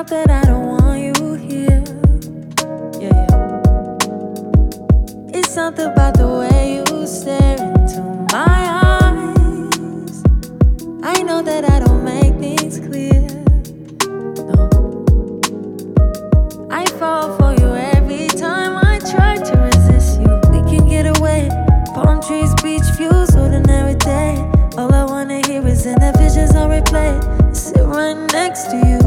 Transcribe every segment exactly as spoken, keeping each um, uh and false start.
that I don't want you here. Yeah, yeah. It's something about the way you stare into my eyes. I know that I don't make things clear. No, I fall for you every time I try to resist you. We can get away. Palm trees, beach views, ordinary day. All I wanna hear is in the visions on replay. Sit right next to you.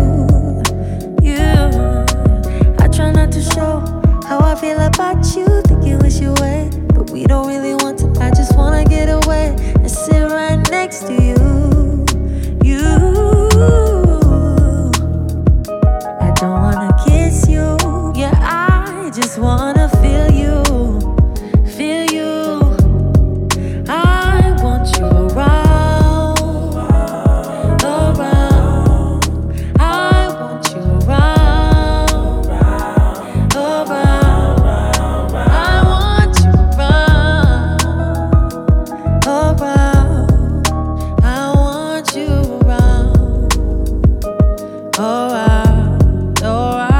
You, I try not to show how I feel about you. Think you wish you away, but we don't really want to. I just wanna get away and sit right next to you. You, I don't wanna kiss you. Yeah, I just wanna feel you, feel you. I want you around, around. I want you around, around. I want you around, around. I want you around, around, around,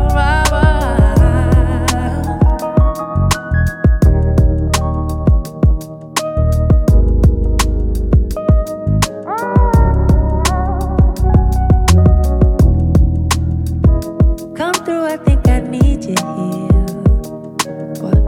come through, I think I need you here. What?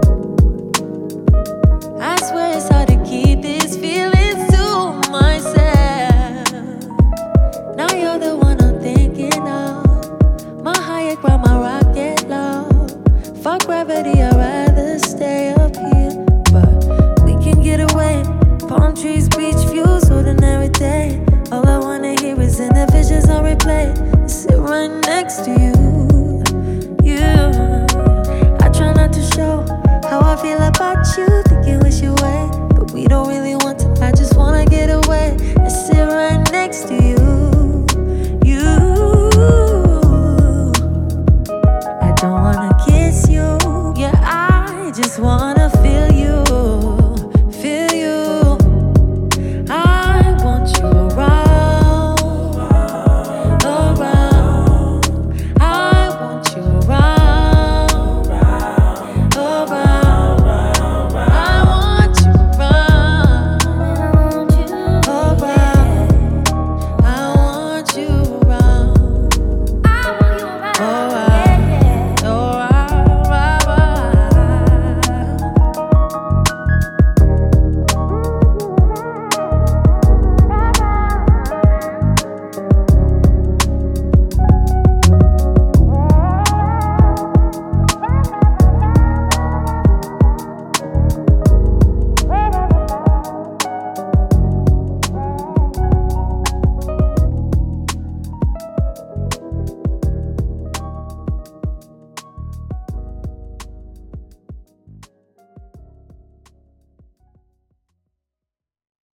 I swear it's hard to keep these feelings to myself. Now you're the one I'm thinking of. My higher ground, my rocket low. Fuck gravity, I'd rather stay up here. But we can get away. Palm trees, beach views, ordinary day. All I wanna hear is in the visions on replay. Sit right next to you. You, I try not to show how I feel about you.